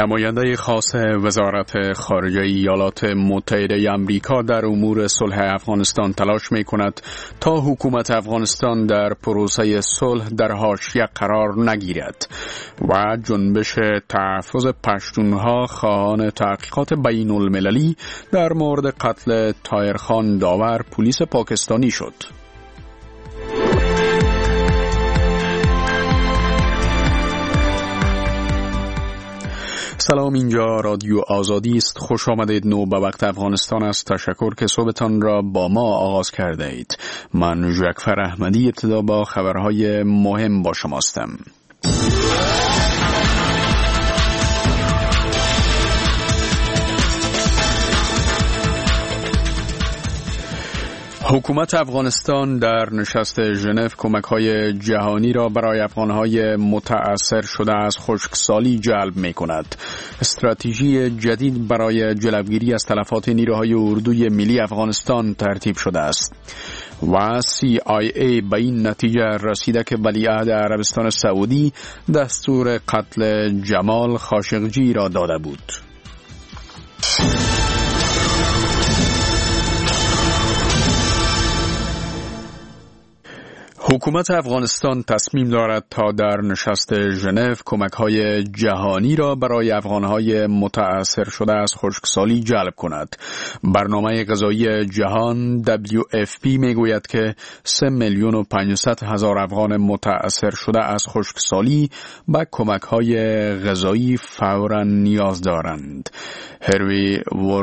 نماینده خاص وزارت خارجه ایالات متحده آمریکا در امور صلح افغانستان تلاش می‌کند تا حکومت افغانستان در پروسه صلح در حاشیه قرار نگیرد و جنبش تحفظ پشتونها خواهان تحقیقات بین المللی در مورد قتل طاهرخان داور پلیس پاکستانی شد. سلام، اینجا رادیو آزادی است. خوش آمدید. نو به وقت افغانستان است. تشکر که صبحتان را با ما آغاز کرده اید. من جعفر احمدی ابتدا با خبرهای مهم با شما هستم. حکومت افغانستان در نشست ژنو کمک‌های جهانی را برای افغان‌های متأثر شده از خشکسالی جلب می‌کند. استراتژی جدید برای جلوگیری از تلفات نیروهای اردوی ملی افغانستان ترتیب شده است و CIA به این نتیجه رسیده که ولیعهد عربستان سعودی دستور قتل جمال خاشقجی را داده بود. حکومت افغانستان تصمیم دارد تا در نشست ژنو کمک‌های جهانی را برای افغان‌های متأثر شده از خشکسالی جلب کند. برنامه غذایی جهان WFP میگوید که 3,500,000 افغان متأثر شده از خشکسالی به کمک‌های غذایی فوراً نیاز دارند. هروی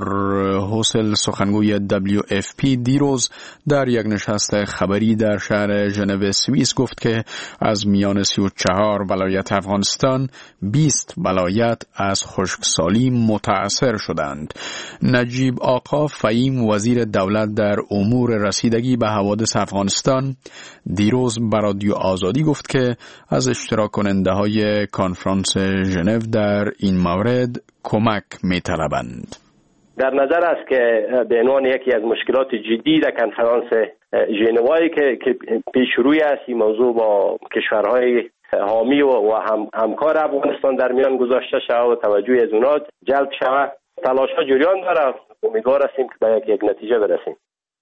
ورهوسل سخنگوی WFP دیروز در یک نشست خبری در شهر ژنو سوئیس گفت که از میان 34 ولایت افغانستان 20 ولایت از خشکسالی متأثر شدند. نجیب آقا فهیم وزیر دولت در امور رسیدگی به حوادث افغانستان دیروز به رادیو آزادی گفت که از اشتراک کننده های کنفرانس ژنو در این مورد کمک می‌طلبند. در نظر است که به عنوان یکی از مشکلات جدی در کنفرانس ژنوایی که پیش روی است این موضوع با کشورهای حامی و همکار افغانستان در میان گذاشته شود و توجه از اونها جلب شود. تلاش‌ها جریان دارد. امیدوار هستیم که به یک نتیجه برسیم.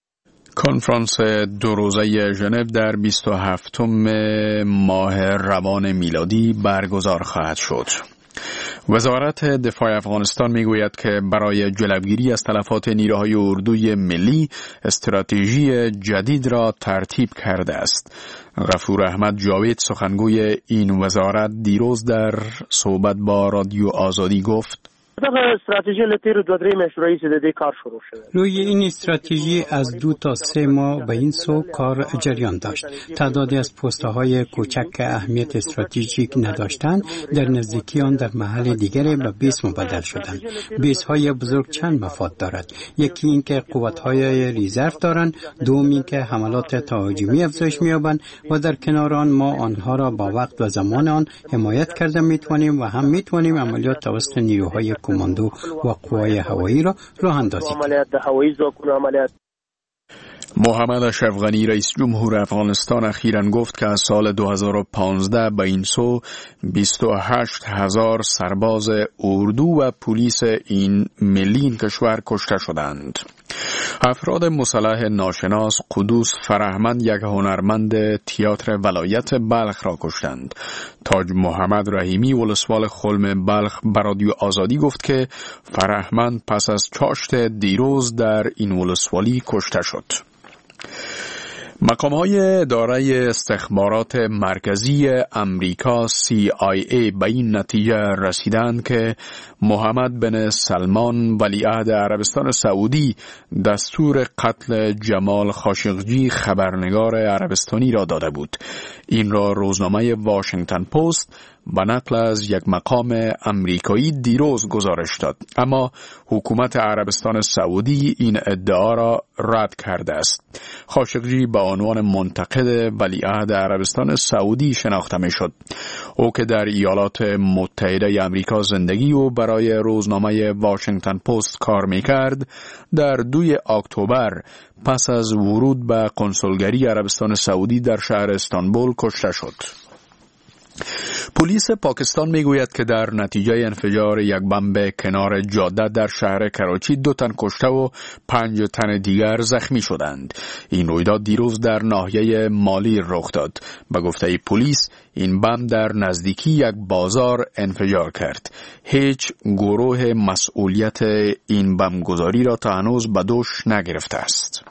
کنفرانس دو روزه ژنو در 27 ماه روان میلادی برگزار خواهد شد. وزارت دفاع افغانستان میگوید که برای جلوگیری از تلفات نیروهای اردوی ملی استراتژی جدید را ترتیب کرده است. غفور احمد جاوید سخنگوی این وزارت دیروز در صحبت با رادیو آزادی گفت استراتژی لطیر 2-3 ماه رئیس کار شروع شده. روی این استراتژی از 2 تا 3 ماه به این سو کار جریان داشت. تعدادی از پست‌های کوچک که اهمیت استراتژیک نداشتند در نزدیکی آن در محل دیگری به بیس مبدل شدند. بیس‌های بزرگ چند مفاد دارد. یکی این که قوت‌های ریزرو دارند، دوم این که حملات تهاجمی افزایش می‌یابند و در کنار آن ما آنها را با وقت و زمان آن حمایت کرده می‌توانیم و هم می‌توانیم عملیات توسط نیروهای کماندو و قوای هوایی را راه اندازی کنیم. محمد اشرف غنی رئیس جمهور افغانستان اخیراً گفت که از سال 2015 به این سو 28,000 سرباز اردو و پلیس این ملی این کشور کشته شدند. افراد مسلح ناشناس قدوس فرهمند یک هنرمند تئاتر ولایت بلخ را کشتند. تاج محمد رحیمی ولسوال خلم بلخ به رادیو آزادی گفت که فرهمند پس از چاشت دیروز در این ولسوالی کشته شد. مقام‌های اداره استخبارات مرکزی امریکا CIA به این نتیجه رسیدند که محمد بن سلمان ولیعهد عربستان سعودی دستور قتل جمال خاشقجی خبرنگار عربستانی را داده بود. این را روزنامه واشنگتن پست به نقل از یک مقام امریکایی دیروز گزارش داد، اما حکومت عربستان سعودی این ادعا را رد کرده است. خاشقجی به عنوان منتقد ولیعهد عربستان سعودی شناخته می شد. او که در ایالات متحده آمریکا زندگی و برای روزنامه واشنگتن پست کار می کرد، در 2 اکتبر پس از ورود به کنسولگری عربستان سعودی در شهر استانبول کشته شد. پلیس پاکستان میگوید که در نتیجه انفجار یک بمب کنار جاده در شهر کراچی 2 تن کشته و 5 تن دیگر زخمی شدند. این رویداد دیروز در ناحیه مالی رخ داد. به گفته پلیس این بمب در نزدیکی یک بازار انفجار کرد. هیچ گروه مسئولیت این بمبگذاری را تا هنوز به دوش نگرفته است.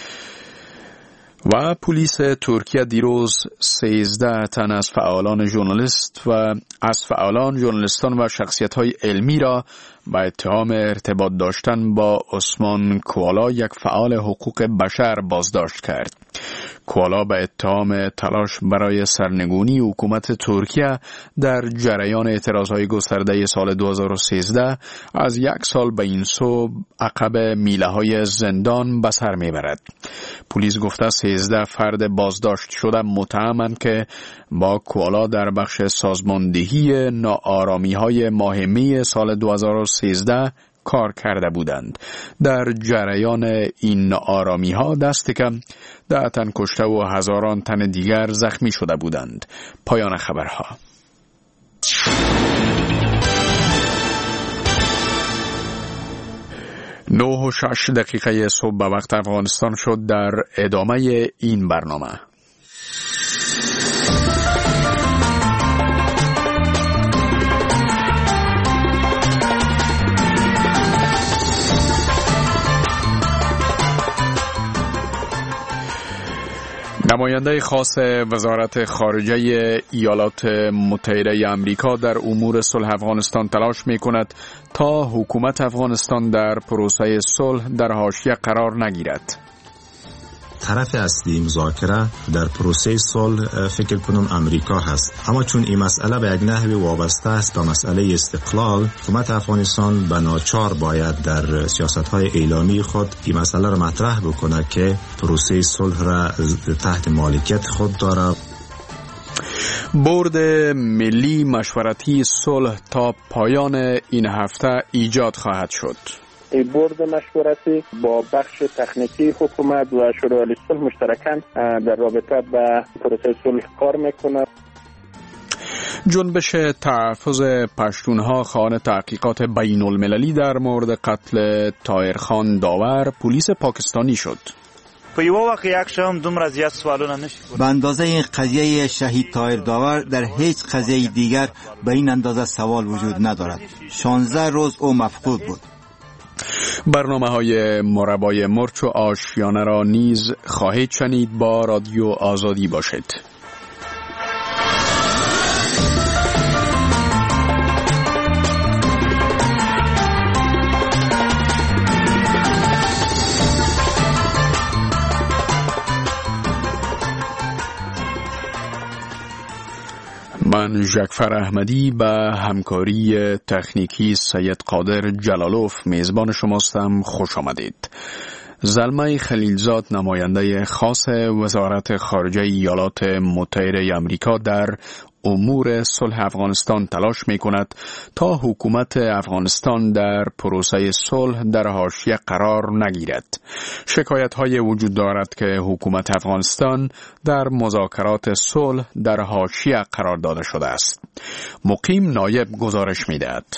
و پلیس ترکیه دیروز 13 تن از فعالان ژورنالیستان و شخصیت‌های علمی را با اتهام ارتباط داشتن با عثمان کوالا، یک فعال حقوق بشر، بازداشت کرد. کوالا به اتهام تلاش برای سرنگونی حکومت ترکیه در جریان اعتراضهای گسترده سال 2013 از 1 سال به این سو عقب میله‌های زندان به سر میبرد. پلیس گفته 13 فرد بازداشت شده متهمند که با کوالا در بخش سازماندهی ناآرامی‌های ماه می سال 2013 کار کرده بودند. در جریان این ناآرامی‌ها دست کم 10 تن کشته و هزاران تن دیگر زخمی شده بودند. پایان خبرها. 9:06 صبح به وقت افغانستان شد. در ادامه این برنامه نماینده خاص وزارت خارجه ایالات متحده آمریکا در امور صلح افغانستان تلاش می‌کند تا حکومت افغانستان در پروسه صلح در حاشیه قرار نگیرد. طرف اصلی مذاکره در پروسه صلح فکر کنم امریکا هست، اما چون این مسئله به یک نحوی وابسته است به مسئله استقلال، حکومت افغانستان به ناچار باید در سیاست‌های اعلامی خود این مسئله را مطرح بکنه که پروسه صلح را تحت مالکیت خود داره. بورد ملی مشورتی صلح تا پایان این هفته ایجاد خواهد شد. بورد مشورتی با بخش تکنیکی حکومت و شورای عالی صلح مشترکاً در رابطه با پروسه صلح کار میکنه. جنبش تحفظ پشتونها خواهان تحقیقات بین المللی در مورد قتل طاهرخان داور پلیس پاکستانی شد. په یو وخت یک شام دومره زیات سوالونه نشي به اندازه این قضیه شهید طاهر داور در هیچ قضیه دیگر به این اندازه سوال وجود ندارد. 16 روز او مفقود بود. برنامه‌های مربای مرچ و آشیانه را نیز خواهید شنید. با رادیو آزادی باشید. من جعفر احمدی به همکاری تکنیکی سید قادر جلالوف میزبان شماستم. خوش آمدید. زلمه خلیلزاد نماینده خاص وزارت خارجه ایالات متحده آمریکا در امور صلح افغانستان تلاش می کند تا حکومت افغانستان در پروسه صلح در حاشیه قرار نگیرد. شکایت های وجود دارد که حکومت افغانستان در مذاکرات صلح در حاشیه قرار داده شده است. مقیم نایب گزارش می دهد.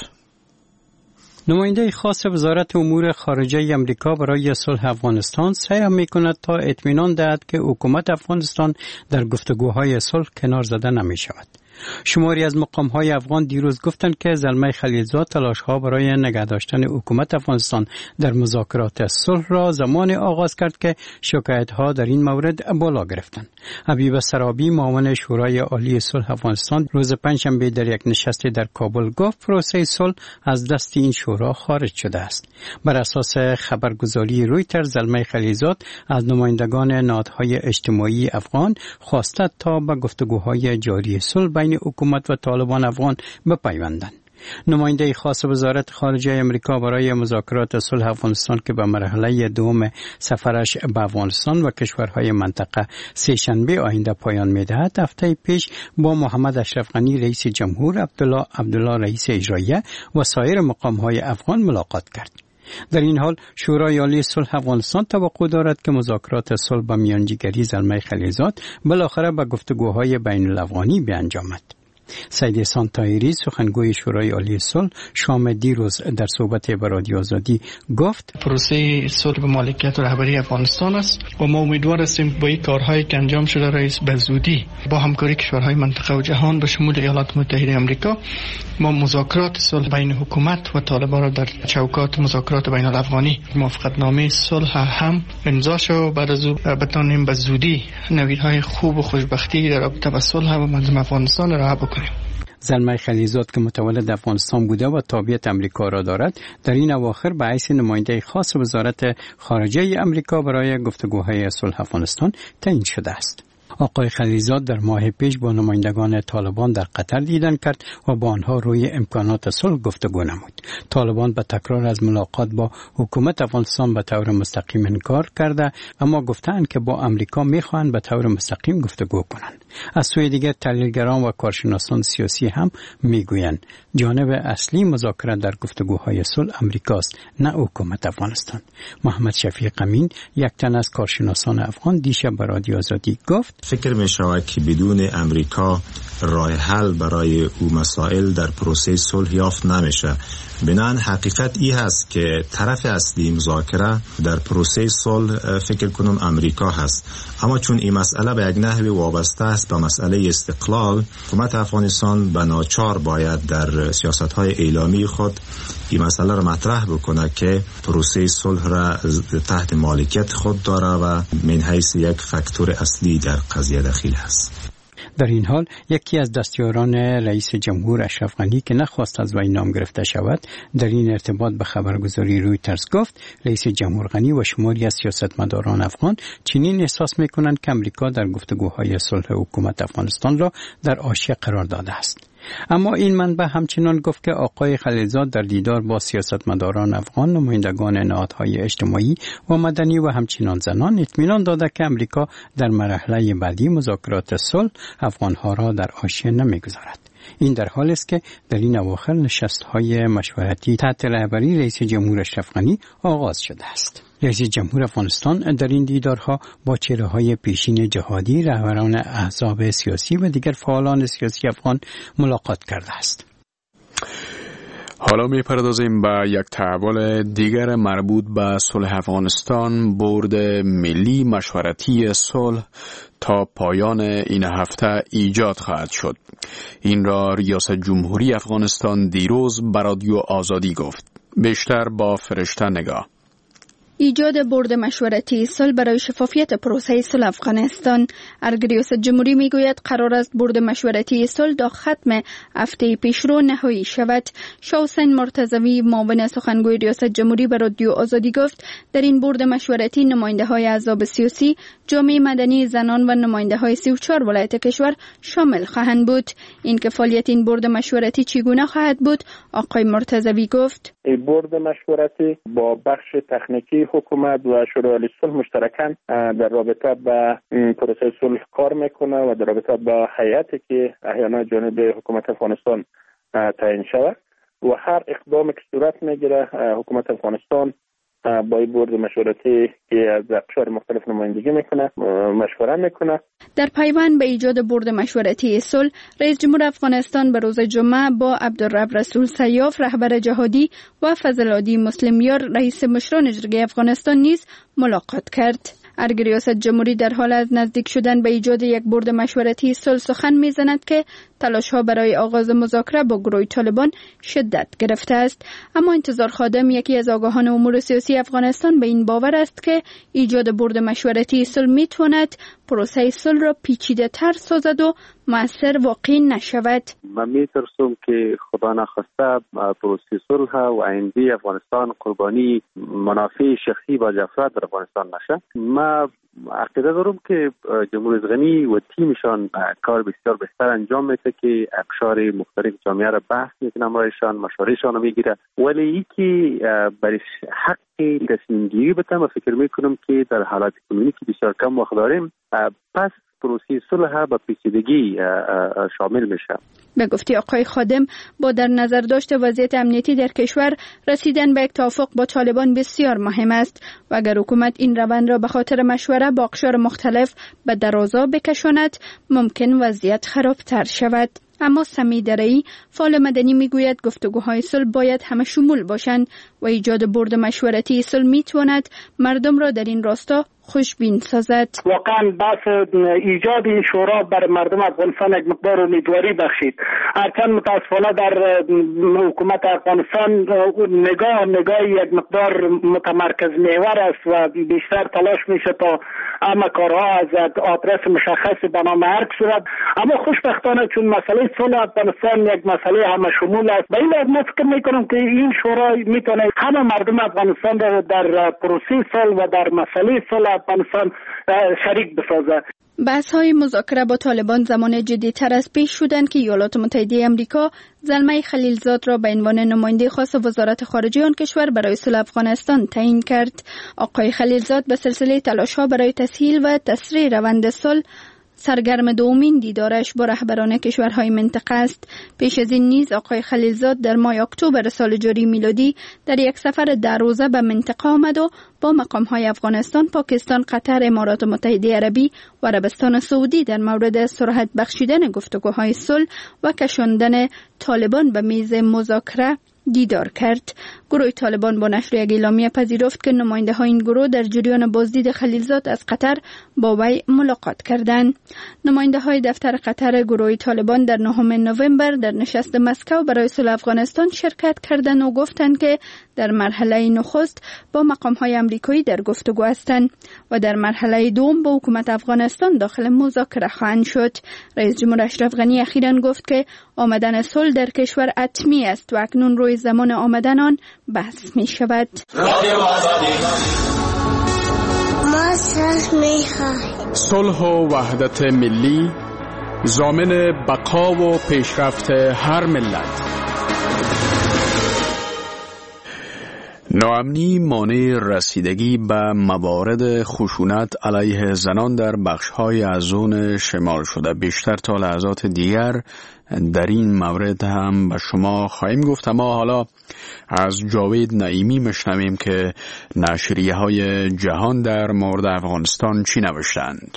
نماینده خاص وزارت امور خارجه آمریکا برای صلح افغانستان سعی می‌کند تا اطمینان دهد که حکومت افغانستان در گفتگوهای صلح کنار زده نمی‌شود. شماری از مقام‌های افغان دیروز گفتند که زلمه خلیلزاد تلاش‌ها برای نگه داشتن حکومت افغانستان در مذاکرات صلح را زمان آغاز کرد که شکایت‌ها در این مورد بالا گرفتند. حبیب سرابی معاون شورای عالی صلح افغانستان روز پنجشنبه در یک نشست در کابل گفت پروسه صلح از دست این شورا خارج شده است. بر اساس خبرگزاری رویترز زلمه خلیلزاد از نمایندگان نهادهای اجتماعی افغان خواسته تا به گفتگوهای جاری صلح بین حکومت و طالبان افغان بپیوندند. نماینده خاص وزارت خارجه آمریکا برای مذاکرات صلح افغانستان که به مرحله دوم سفرش به افغانستان و کشورهای منطقه سه‌شنبه آینده پایان می‌دهد، هفته پیش با محمد اشرف غنی رئیس جمهور، عبدالله رئیس اجراییه و سایر مقام‌های افغان ملاقات کرد. در این حال شورای عالی صلح افغانستان توقع دارد که مذاکرات صلح با میانجیگری زلمه خلیلزاد بالاخره به گفتگوهای بین الافغانی بیانجامد. سید احسان طاهری سخنگوی شورای عالی صلح شام دیروز در صحبت با رادیو آزادی گفت پروسه صلح به مالکیت و رهبری افغانستان است و ما امیدوار هستیم با این کارهایی که انجام شده رئیس به زودی با همکاری کشورهای منطقه و جهان به شمول ایالات متحده آمریکا ما مذاکرات صلح بین حکومت و طالبان را در چوکات مذاکرات بین الافغانی موافقتنامه صلح هم امضا شد. بعد از او بتانیم به زودی نویدهای خوب و خوشبختی در رابطه با صلح و منظم افغانستان را بکنیم. زلمه خلیزاد که متولد افغانستان بوده و تابعیت امریکا را دارد در این اواخر به حیث نماینده خاص وزارت خارجه امریکا برای گفتگوهای صلح افغانستان تعیین شده است. آقای خلیزاد در ماه پیش با نمایندگان طالبان در قطر دیدن کرد و با آنها روی امکانات صلح گفتگو نمود. طالبان به تکرار از ملاقات با حکومت افغانستان به طور مستقیم انکار کرده، اما گفتند که با امریکا میخواهند به طور مستقیم گفتگو کنند. از سوی دیگر تحلیلگران و کارشناسان سیاسی هم میگویند جانب اصلی مذاکره در گفتگوهای صلح امریکاست، نه حکومت افغانستان. محمد شفیق امین، یک تن از کارشناسان افغان، دیشب به رادیو آزادی گفت فکر می شود که بدون امریکا راه حل برای او مسائل در پروسه صلح یافت نمیشه. بنابراین حقیقت ای هست که طرف اصلی مذاکره در پروسه صلح فکر کنم امریکا هست، اما چون این مسئله به یک نحوی وابسته است به مسئله استقلال، حکومت افغانستان به ناچار باید در سیاست‌های اعلامی خود این مسئله را مطرح بکنه که پروسه صلح را تحت مالکیت خود داره و من حیث یک فاکتور اصلی در قضیه دخیل است. در این حال یکی از دستیاران رئیس جمهور اشرف غنی که نخواست از وی نام گرفته شود در این ارتباط به خبرگزاری رویترز گفت رئیس جمهور غنی و شماری از سیاستمداران افغان چنین احساس می‌کنند که امریکا در گفتگوهای صلح حکومت افغانستان را در حاشیه قرار داده است. اما این منبع همچنان گفت که آقای خلیلزاد در دیدار با سیاستمداران افغان، نمایندگان نهادهای اجتماعی و مدنی و همچنان زنان اطمینان داده که امریکا در مرحله بعدی مذاکرات صلح افغانها را در حاشیه نمیگذارد. این در حالی است که در این اواخر نشست‌های مشورتی تحت رهبری رئیس جمهور اشرف غنی آغاز شده است. رئیس جمهور افغانستان در این دیدارها با چهره‌های پیشین جهادی، رهبران احزاب سیاسی و دیگر فعالان سیاسی افغان ملاقات کرده است. حالا می‌پردازیم به یک تحول دیگر مربوط به صلح افغانستان. بورد ملی مشورتی صلح تا پایان این هفته ایجاد خواهد شد. این را ریاست جمهوری افغانستان دیروز به رادیو آزادی گفت. بیشتر با فرشته نگاه. ایجاد بورد مشورتی صلح برای شفافیت پروسه صلح افغانستان. ریاست جمهوری میگوید قرار است بورد مشورتی صلح تا ختم هفته پیشرو نهایی شود. شاه حسین مرتضوی معاون سخنگوی ریاست جمهوری به رادیو آزادی گفت در این بورد مشورتی نماینده های احزاب سیاسی، جامعه مدنی، زنان و نماینده های 34 ولایت کشور شامل خواهند بود. این که فعالیت این بورد مشورتی چگونه خواهد بود، آقای مرتضوی گفت این بورد مشورتی با بخش تکنیکی حکومت و شورای عالی صلح مشترکاً در رابطه با پروسه صلح کار میکنه و در رابطه با هیئتی که احیانا جانب حکومت افغانستان تعیین شود و هر اقدامی که صورت میگیره حکومت افغانستان با این بورد مشورتی که از اقشار مختلف نمایندگی میکنه مشوره میکنه. در پیوند به ایجاد بورد مشورتی صلح، رئیس جمهور افغانستان به روز جمعه با عبدالرب رسول سیاف رهبر جهادی و فضل‌العادی مسلمیار رئیس مشران جرگه افغانستان نیز ملاقات کرد. ریاست جمهوری در حال از نزدیک شدن به ایجاد یک بورد مشورتی صلح سخن میزند که تلاش‌ها برای آغاز مذاکره با گروه طالبان شدت گرفته است. اما انتظار خادم، یکی از آگاهان امور سیاسی افغانستان، به این باور است که ایجاد بورد مشورتی صلح میتواند پروسه صلح را پیچیده‌تر سازد و مؤثر واقع نشود. من میترسم که خدا نخواسته پروسه صلح و آینده افغانستان قربانی منافع شخصی با جفرات در افغانستان نشه. ما عقیده دارم که جمهوری غنی و تیمشان کار بسیار بهتر انجام میده که اقشار مختلف جامعه را بحث میکنه، امرایشان مشورهشان رو میگیره، ولی یکی برای حق تصمیم گیری بده. من فکر میکنم که در حالات کنونی که بسیار کم وقت داریم، پس پروسه صلح با پیچیدگی شامل میشه. به گفته آقای خادم، با در نظر داشت وضعیت امنیتی در کشور، رسیدن به یک توافق با طالبان بسیار مهم است و اگر حکومت این روند را به خاطر مشوره با اقشار مختلف به درازا بکشاند، ممکن وضعیت خرابتر شود. اما سمی درایی فعال مدنی میگوید گفتگوهای صلح باید همه شمول باشند و ایجاد برد مشورتی صلح میتواند مردم را در این راستا خوشبین سازد. واقعا بحث ایجاد این شورا بر مردم افغانستان یک مقدار امیدواری بخشید. هرچند متاسفانه در حکومت افغانستان نگاه یک مقدار متمرکز محور است و بیشتر تلاش میشه تا همه کارها از آدرس مشخص به نام هر صورت. اما خوشبختانه چون مسئله صلح افغانستان یک مسئله همه شمول است، به این لحاظ من فکر میکنم که این شورا میتونه همه مردم افغانستان را در پروسه صلح و در مسئله صلح افغانستان شریک بسازد. بحث های مذاکره با طالبان زمان جدی‌تر از پیش شدند که ایالات متحده آمریکا زلمه خلیلزاد را به عنوان نماینده خاص وزارت خارجه آن کشور برای صلح افغانستان تعیین کرد. آقای خلیلزاد به سلسله تلاش‌ها برای تسهیل و تسریع روند صلح سرگرم دومین دیدارش با رهبران کشورهای منطقه است. پیش از این نیز آقای خلیلزاد در ماه اکتبر سال جاری میلادی در یک سفر 10 روزه به منطقه آمد و با مقامهای افغانستان، پاکستان، قطر، امارات متحده عربی و عربستان سعودی در مورد سرعت بخشیدن گفتگوهای صلح و کشاندن طالبان به میز مذاکره دیدار کرد. گروه طالبان با نشر یک اعلامیه پذیرفت که نماینده های این گروه در جریان بازدید خلیلزاد از قطر با وی ملاقات کردند. نماینده های دفتر قطر گروه طالبان در 9 نوامبر در نشست مسکو برای صلح افغانستان شرکت کردند و گفتند که در مرحله نخست با مقام های آمریکایی در گفتگو هستند و در مرحله دوم با حکومت افغانستان داخل مذاکره خواهند شد. رئیس جمهور اشرف غنی اخیراً گفت که آمدن صلح در کشور حتمی است و اکنون روی زمان آمدن آن بحث می شود. صلح و وحدت ملی ضامن بقا و پیشرفت هر ملت. ناامنی مانع رسیدگی به موارد خشونت علیه زنان در بخش‌های از زون شمال شده. بیشتر تا لحظات دیگر در این مورد هم به شما خواهیم گفت، اما حالا از جاوید نعیمی میشنویم که نشریه‌های جهان در مورد افغانستان چی نوشتند.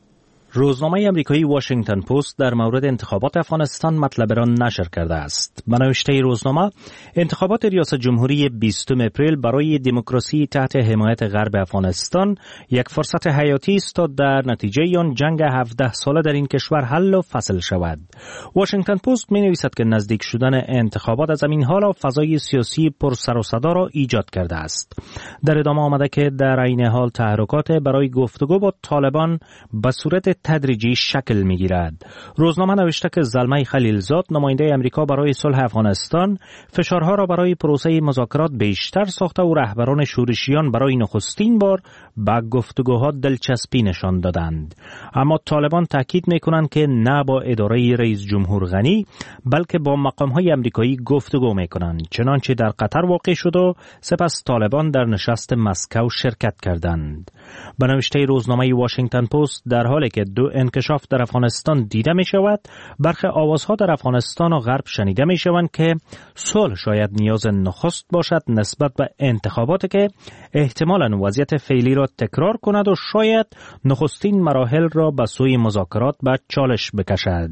روزنامه امریکایی واشنگتن پست در مورد انتخابات افغانستان مطلب را نشر کرده است. به نوشته روزنامه، انتخابات ریاست جمهوری 20 اپریل برای دموکراسی تحت حمایت غرب افغانستان یک فرصت حیاتی است تا در نتیجه آن جنگ 17 ساله در این کشور حل و فصل شود. واشنگتن پست می‌نویسد که نزدیک شدن انتخابات از این حال فضای سیاسی پر سر و صدا را ایجاد کرده است. در ادامه آمده که در عین حال تحرکات برای گفتگو با طالبان به صورت تدریجی شکل می‌گیرد. روزنامه نوشته که زلمه خلیلزاد، نماینده امریکا برای صلح افغانستان، فشارها را برای پروسه مذاکرات بیشتر ساخته و رهبران شورشیان برای نخستین بار به گفتگوها دلچسپی نشان دادند. اما طالبان تاکید می‌کنند که نه با اداره رئیس جمهور غنی بلکه با مقام‌های امریکایی گفتگو می‌کنند، چنانچه در قطر واقع شد و سپس طالبان در نشست مسکو شرکت کردند. به نوشته روزنامه واشنگتن پست، در حالی که دو انکشاف در افغانستان دیده می شود، برخی آوازها در افغانستان و غرب شنیده می شوند که صلح شاید نیاز نخست باشد نسبت به انتخابات که احتمالاً وضعیت فعلی را تکرار کند و شاید نخستین مراحل را به سوی مذاکرات به چالش بکشد.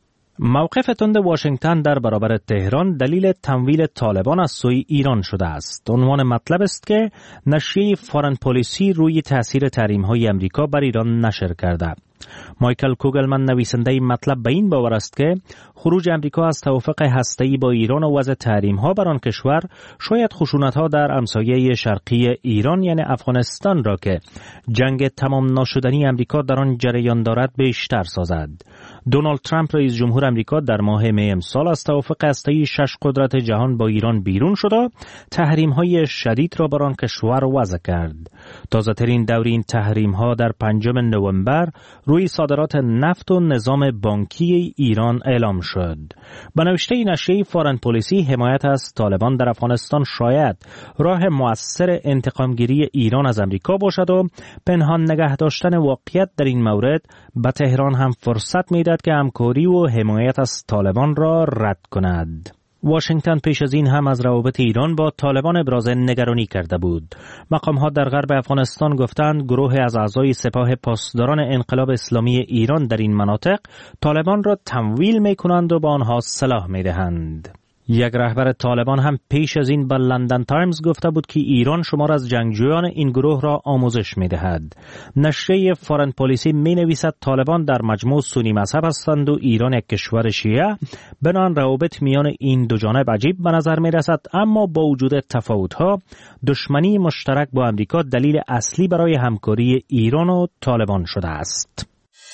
موقف تند واشنگتن در برابر تهران دلیل تمویل طالبان از سوی ایران شده است. عنوان مطلب است که نشریه فارن پالیسی روی تاثیر تحریم‌های امریکا بر ایران نشر کرده. مایکل کوگلمن نویسنده این مطلب به این باور است که خروج امریکا از توافق هسته‌ای با ایران و وضع تحریم‌ها بر آن کشور شاید خشونت‌ها در همسایه شرقی ایران یعنی افغانستان را که جنگ تمام ناشدنی امریکا در آن جریان دارد بیشتر سازد. دونالد ترامپ رئیس جمهور امریکا در ماه می امسال از توافق هسته‌ای 6 قدرت جهان با ایران بیرون شد و تحریم‌های شدید را بر آن کشور وضع کرد. تازه‌ترین دور این تحریم‌ها در 5 نوامبر روی صادرات نفت و نظام بانکی ایران اعلام شد. به نوشته نشریه فارن پالیسی، حمایت از طالبان در افغانستان شاید راه مؤثر انتقامگیری ایران از امریکا باشد و پنهان نگه داشتن واقعیت در این مورد به تهران هم فرصت می‌دهد که همکاری و حمایت از طالبان را رد کند. واشنگتن پیش از این هم از روابط ایران با طالبان ابراز نگرانی کرده بود. مقام‌ها در غرب افغانستان گفتند گروه از اعضای سپاه پاسداران انقلاب اسلامی ایران در این مناطق طالبان را تمویل می‌کنند و به آنها سلاح می‌دهند. یک رهبر طالبان هم پیش از این به لندن تایمز گفته بود که ایران شمار از جنگجویان این گروه را آموزش می‌دهد. نشریه فارن پالیسی می‌نویسد طالبان در مجموع سنی مذهب هستند و ایران یک کشور شیعه، بنابراین روابط میان این دو جانب عجیب به نظر می‌رسد، اما با وجود تفاوت‌ها دشمنی مشترک با امریکا دلیل اصلی برای همکاری ایران و طالبان شده است.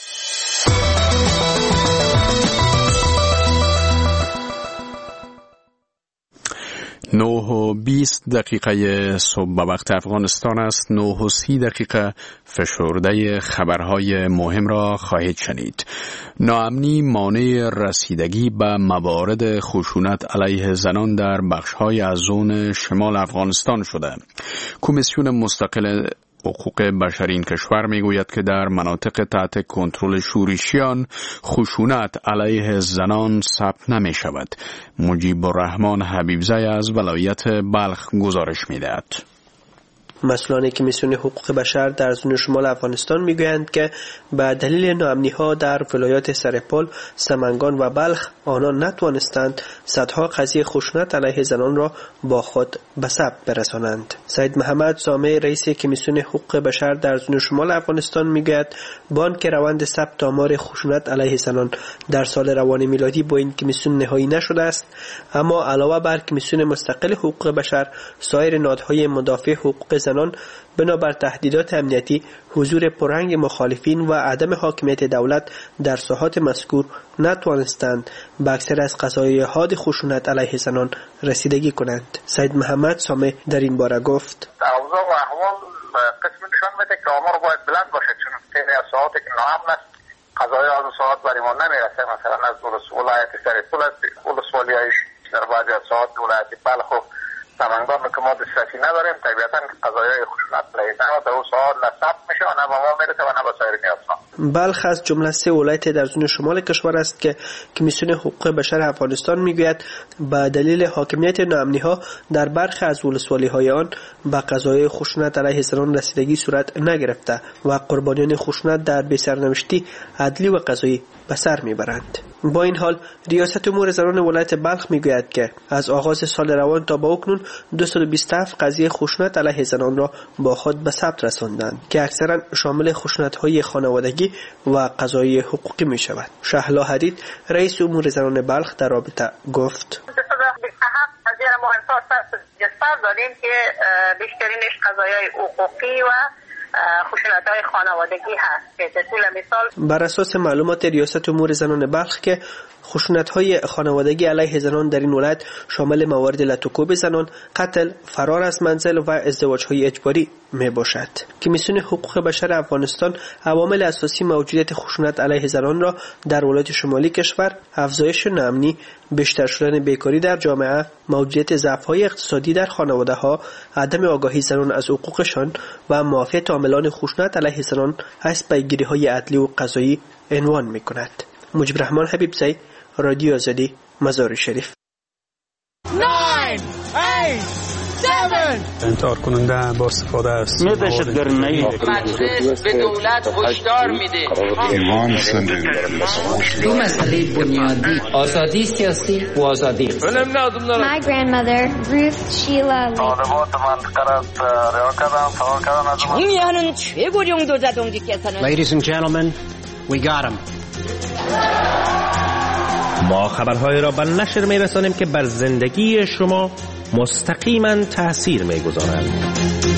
9:20 صبح به وقت افغانستان است. 9:30 فشرده خبرهای مهم را خواهید شنید. ناامنی مانع رسیدگی به موارد خشونت علیه زنان در بخش‌های از زون شمال افغانستان شده. کمیسیون مستقل حقوق بشری این کشور میگوید که در مناطق تحت کنترل شورشیان خشونت علیه زنان ثبت نمی شود. مجیب الرحمن حبیبزی از ولایت بلخ گزارش میدهد. مسئولان کمیسیون حقوق بشر در زون شمال افغانستان میگویند که به دلیل ناامنی‌ها در ولایات سرپل، سمنگان و بلخ آنان نتوانستند صدها قضیه خشونت علیه زنان را با خود به ثبت برسانند. سید محمد سامع رئیس کمیسیون حقوق بشر در زون شمال افغانستان میگوید بانک روند ثبت آمار خشونت علیه زنان در سال روان میلادی با این کمیسیون نهایی نشده است، اما علاوه بر کمیسیون مستقل حقوق بشر، سایر نهادهای مدافع حقوق زنان بنابر تهدیدات امنیتی، حضور پررنگ مخالفین و عدم حاکمیت دولت در ساحات مذکور نتوانستند به اکثر از قضایای حاد خشونت علیه زنان رسیدگی کنند. سید محمد سامع در این باره گفت: اوضاع و احوال قسم نشان میده که آمار باید بلند باشه، چون خیلی از ساحاتی که ناامن است قضایای از ساحات برای ما نمیرسه. مثلا از ولایت سرپل است، ولسوالی‌هایش در بعضی از ساحات ولایت بلخ و سمنگان که ما دسترسی نداریم، طبیعتاً قضایای خشونت علیه زنان در اون ساحات نه ثبت میشه و نه به ما میرسه و نه به سایر نیازها. بلخ از جمله 3 ولایت در زون شمال کشور است که کمیسیون حقوق بشر افغانستان میگوید به دلیل حاکمیت ناامنی‌ها در برخی از ولسوالی‌های آن به قضایای خشونت علیه زنان رسیدگی صورت نگرفته و قربانیان خشونت در بی‌سرنوشتی عدلی و قضایی به سر میبرند. با این حال ریاست امور زنان ولایت بلخ میگوید که از آغاز سال روان تا به اکنون 227 قضیه خشونت علیه زنان را با خود به ثبت رساندند که اکثرا شامل خشونت‌های خانوادگی و قضایی حقوقی می شود. شهلا حدید رئیس امور زنان بلخ در رابطه گفت: قضیه ما احساس داریم که بیشترینش قضایای حقوقی و خشونت‌های خانوادگی هست که به طول مثال بر اساس معلومات ریاست امور زنان بلخ که خشونت‌های خانوادگی علیه زنان در این ولایت شامل موارد لطوکوب زنان، قتل، فرار از منزل و ازدواج‌های اجباری می باشد. کمیسیون حقوق بشر افغانستان عوامل اساسی موجودیت خشونت علیه زنان را در ولایت شمالی کشور، افزایش ناامنی، بیشتر شدن بیکاری در جامعه، موجودیت ضعف‌های اقتصادی در خانواده‌ها، عدم آگاهی زنان از حقوقشان و معافیت عاملان خشونت علیه زنان از پیگیری‌های عدلی و قضایی عنوان می‌کند. مجیب الرحمن حبیبزی، رادیو آزادی، مزار شریف. 9 8 7 انتحار کننده با استفاده است. دهشتگردی مجلس به دولت هشدار میده. دو مسئله بنیادی، آزادی سیاسی و آزادی اقتصادی. My grandmother Ruth Sheila طالبات منطقه را رها کردن، فرار کردن از 정의하는 최고령 도자동지께서는 Ladies and gentlemen, we got him. ما خبرهای را به نشر می‌رسانیم که بر زندگی شما مستقیما تأثیر می‌گذارند.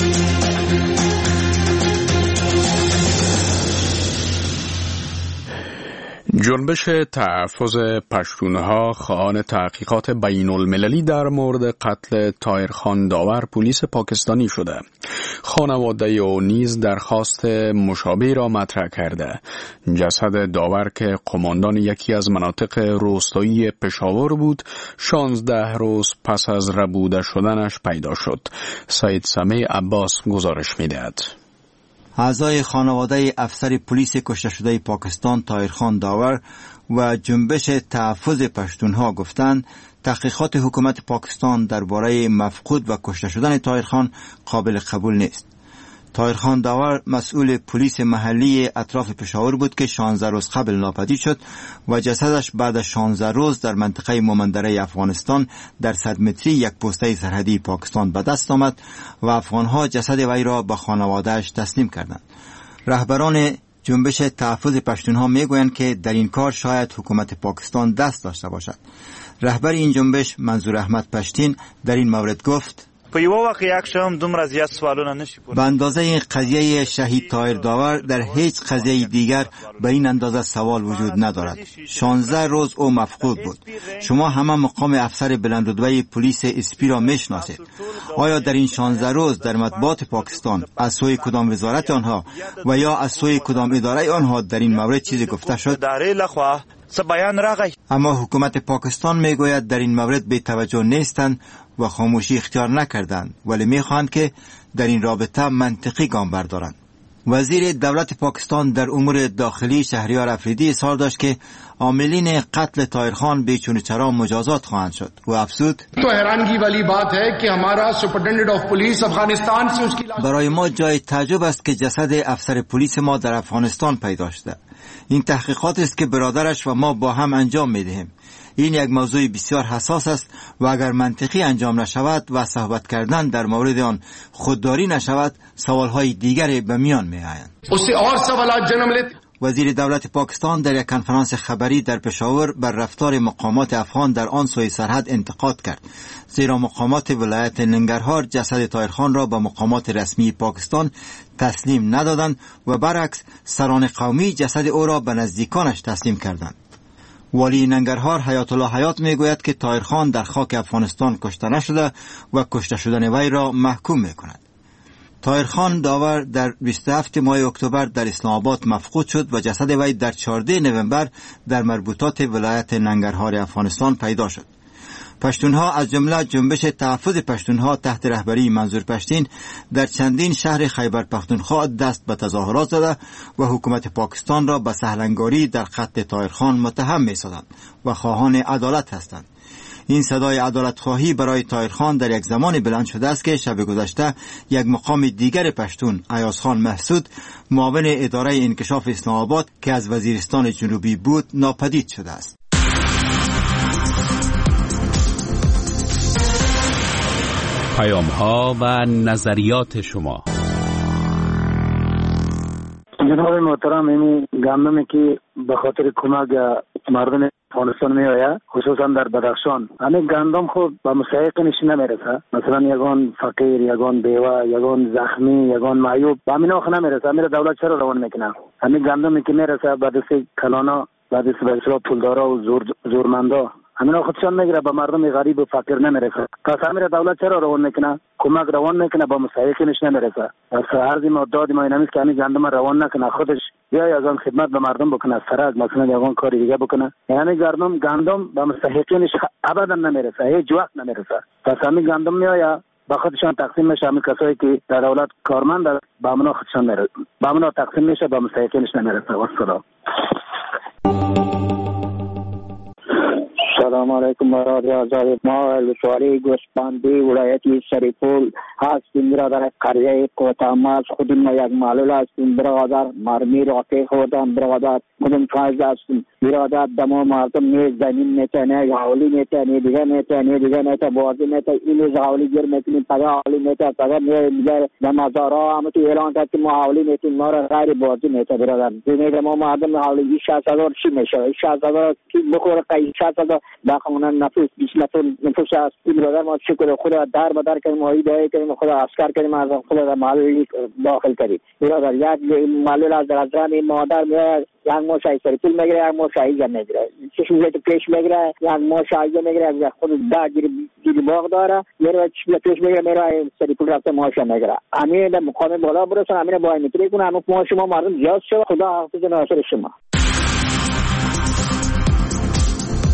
جنبش تحفظ پشتونها خواهان تحقیقات بین المللی در مورد قتل طاهرخان داور پلیس پاکستانی شده. خانواده او نیز درخواست مشابه را مطرح کرده. جسد داور که قماندان یکی از مناطق روستایی پشاور بود 16 روز پس از ربوده شدنش پیدا شد. سید سمیع عباس گزارش می‌دهد. اعضای خانواده افسر پلیس کشته شده پاکستان طاهرخان داور و جنبش تحفظ پشتونها گفتند تحقیقات حکومت پاکستان درباره مفقود و کشته شدن طاهرخان قابل قبول نیست. طاهرخان داور مسئول پلیس محلی اطراف پشاور بود که 16 روز قبل ناپدید شد و جسدش بعد از 16 روز در منطقه مومندره افغانستان در 100 متری یک پوسته سرحدی پاکستان به دست آمد و افغانها جسد وی را به خانواده‌اش تسلیم کردند. رهبران جنبش تحفظ پشتونها میگویند که در این کار شاید حکومت پاکستان دست داشته باشد. رهبر این جنبش منظور احمد پشتین در این مورد گفت: په یو وخت یک شم دومره زیات سوالونه نشي به اندازه این قضیه شهید طاهر داور در هیچ قضیه دیگر به این اندازه سوال وجود ندارد. 16 روز او مفقود بود. شما همه مقام افسر بلندرتبه پلیس اسپی را میشناسید. آیا در این 16 روز در مطبوعات پاکستان از سوی کدام وزارت آنها و یا از سوی کدام اداره آنها در این مورد چیزی گفته شد؟ اما حکومت پاکستان میگوید در این مورد بی توجه نیستند و خاموشی اختیار نکردند، ولی میخواهند که در این رابطه منطقی گام بردارند. وزیر دولت پاکستان در امور داخلی شهریار افریدی اظهار داشت که عاملین قتل طاهرخان بیچون چرا مجازات خواهند شد و افزود: تو حیرانگی والی بات ہے کہ ہمارا سپرنٹنڈنٹ آف پولیس افغانستان سے اس کی برای ما جای تعجب است که جسد افسر پلیس ما در افغانستان پیدا شده. این تحقیقات است که برادرش و ما با هم انجام میدهیم. این یک موضوع بسیار حساس است و اگر منطقی انجام نشود و صحبت کردن در مورد آن خودداری نشود، سوالهای دیگری به میان می آیند. وزیر دولت پاکستان در یک کنفرانس خبری در پشاور بر رفتار مقامات افغان در آن سوی سرحد انتقاد کرد، زیرا مقامات ولایت ننگرهار جسد طاهرخان را به مقامات رسمی پاکستان تسلیم ندادند و برعکس سران قومی جسد او را به نزدیکانش تسلیم کردند. والی ننگرهار حیات الله حیات میگوید که طاهرخان در خاک افغانستان کشته نشده و کشته شدن وی را محکوم میکند. طاهرخان داور در 27 ماه اکتبر در اسلام آباد مفقود شد و جسد وی در 14 نوامبر در مربوطات ولایت ننگرهار افغانستان پیدا شد. پشتونها از جمله جنبش تحفظ پشتونها تحت رهبری منظور پشتین در چندین شهر خیبر پختونخوا دست به تظاهرات زده و حکومت پاکستان را به سهلنگاری در قتل طاهرخان متهم می‌سازند و خواهان عدالت هستند. این صدای عدالت خواهی برای طاهرخان در یک زمان بلند شده است که شب گذشته یک مقام دیگر پشتون، ایازخان محسود، معاون اداره انکشاف اسلام آباد که از وزیرستان جنوبی بود، ناپدید شده است. پیام‌ها و نظریات شما. جناب محترم، این گندمی که به خاطر کمک مردم افغانستان می آید، خصوصا در بدخشان، همین گندم خود به مستحقش نمیرسه. مثلا یگان فقیر، یگان بیوه، یگان زخمی، یگان معیوب به همین آخه نمیرسه. همین دولت چرا روان میکنه؟ همین گندمی که میرسه به دست کلانا، به دست بسیار پولدارا و زورمندا، همین خودشان میگیره، به مردم غریب و فقیر نمیرسه. پس همین دولت چرا روان میکنه؟ کمک روان میکنه، با مستحقینش نمیرسه. پس عرض ما داد ما اینمیست که همین گندم روان نکنه، خودش یا از آن خدمت به مردم بکنه، سرک مثلا یا آن کاری دیگه بکنه. یعنی گندم به مستحقینش ابدا نمیرسه، هیچ وقت نمیرسه. پس همین گندم میآید با خودشان تقسیم میشه. همین کسایی که در دولت کارمند با امنا خودشان میرسه، با امنا تقسیم میشه، با مستحقینش نمیرسه. والسلام. سلام علیکم برادر آزاد. ما ولسوالی گوسپندی ولایتی سریپول هستیم برادر. قریه کوتاماز خودم ما یک معلول هستیم برادر. مرمی راکی خوردم برادر. خودم فایز هستیم برادر. دمو مردم نیز زمین میتنه، حالی میتنه، دیگه میتنه، دیگه میتنه، بازی میتنه، اینو حالی گیر میتنیم، پگه حالی میتنه، پگه میگه نمازارا همه تو اعلان کرد که ما حالی میتنیم، ما را غیر بازی میتنه برادر. دیگه ما مردم حالی 60,000 چی میشه؟ 60,000 کی بخوره؟ 60,000 باقامون نفوس 20 نفوس است. برادر ما شکر خدا در بدر کنیم، ما ایده کنیم، خدا عسکر کنیم، از خدا در معلولی داخل کنیم برادر. یک معلول از درازران مادر میاد، یک ماشای سریپول میگیره، یک ماشای اینجا میگیره، چشم زیت پیش میگیره، یک ماشای اینجا میگیره، خود دا گیری باغ داره، میره چشم پیش میگیره، میره سریپول رفته ماشا میگیره. همین در مقام بالا برسن، همین با میتونی کنه، همون ما شما مردم زیاد شد. خدا حافظ ناصر شما.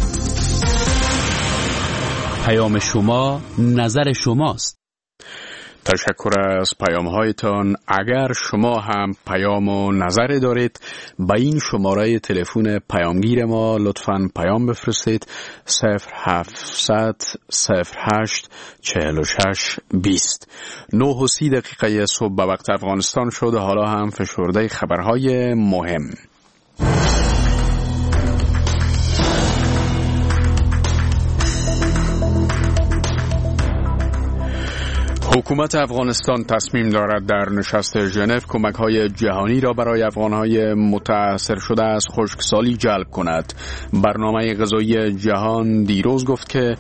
پیام شما، نظر شماست. تشکر از پیام هایتان. اگر شما هم پیام و نظری دارید با این شماره تلفن پیامگیر ما لطفاً پیام بفرستید 0700 08 46 20. 9:30 صبح به وقت افغانستان شد. حالا هم فشرده خبرهای مهم. حکومت افغانستان تصمیم دارد در نشست ژنو کمک‌های جهانی را برای افغان‌های متأثر شده از خشکسالی جلب کند. برنامه غذایی جهان دیروز گفت که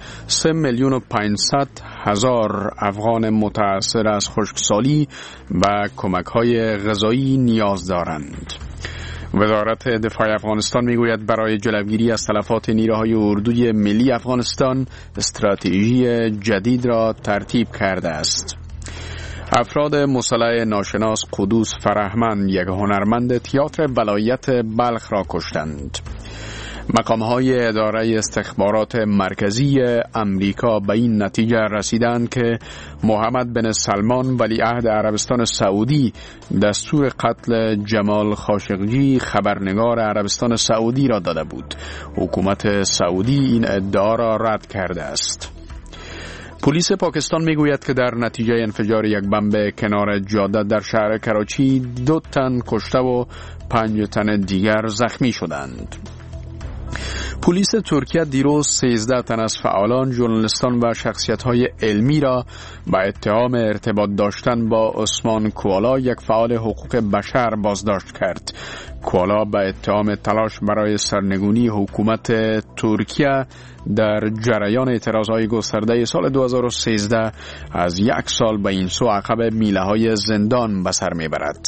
3,500,000 افغان متأثر از خشکسالی و کمک‌های غذایی نیاز دارند. وزارت دفاع افغانستان میگوید برای جلوگیری از تلفات نیروهای اردوی ملی افغانستان استراتژی جدید را ترتیب کرده است. افراد مسلح ناشناس قدوس فرهمند، یک هنرمند تئاتر ولایت بلخ را کشتند. مقام‌های اداره استخبارات مرکزی امریکا به این نتیجه رسیدند که محمد بن سلمان ولیعهد عربستان سعودی دستور قتل جمال خاشقجی خبرنگار عربستان سعودی را داده بود. حکومت سعودی این ادعا را رد کرده است. پلیس پاکستان میگوید که در نتیجه انفجار یک بمب کنار جاده در شهر کراچی 2 تن کشته و 5 تن دیگر زخمی شدند. پلیس ترکیه دیروز 13 تن از فعالان، ژورنالیستان و شخصیت‌های علمی را به اتهام ارتباط داشتن با عثمان کوالا، یک فعال حقوق بشر، بازداشت کرد. کوالا به اتهام تلاش برای سرنگونی حکومت ترکیه در جریان اعتراضهای گسترده سال 2013 از 1 سال به این سو عقب میله‌های زندان به سر میبرد.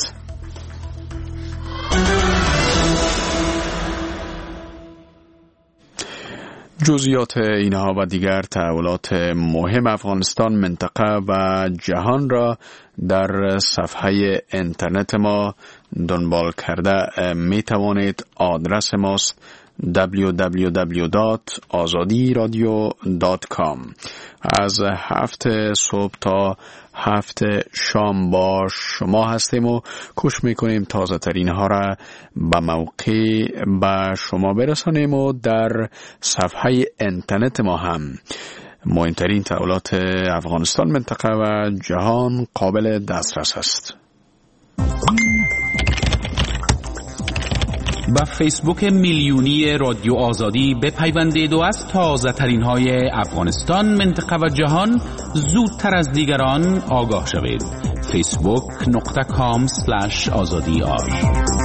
جزئیات اینها و دیگر تحولات مهم افغانستان، منطقه و جهان را در صفحه اینترنت ما دنبال کرده می توانید. آدرس ماست www.azadiradio.com. از 7 صبح تا 7 شام با شما هستیم و کوشش میکنیم تازه ترین ها را به موقع به شما برسانیم و در صفحه اینترنت ما هم مهمترین تحولات افغانستان، منطقه و جهان قابل دسترس است. با فیسبوک میلیونی رادیو آزادی بپیوندید و از تازه ترین های افغانستان، منطقه و جهان زودتر از دیگران آگاه شوید. facebook.com/azadi.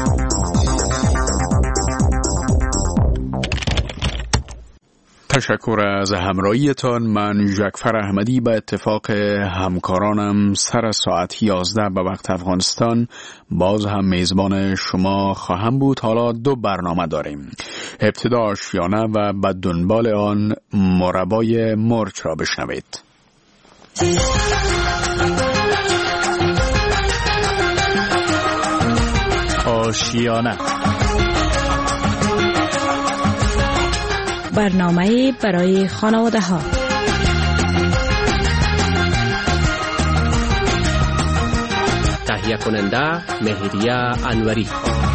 تشکر از همراهیتان. من ژکفر احمدی به اتفاق همکارانم سر ساعت 11 به وقت افغانستان باز هم میزبان شما خواهم بود. حالا 2 برنامه داریم. ابتدا آشیانه و به دنبال آن مربای مرچ را بشنوید. آشیانه، برنامه برای خانواده ها. تهیه کننده مهریه انوری.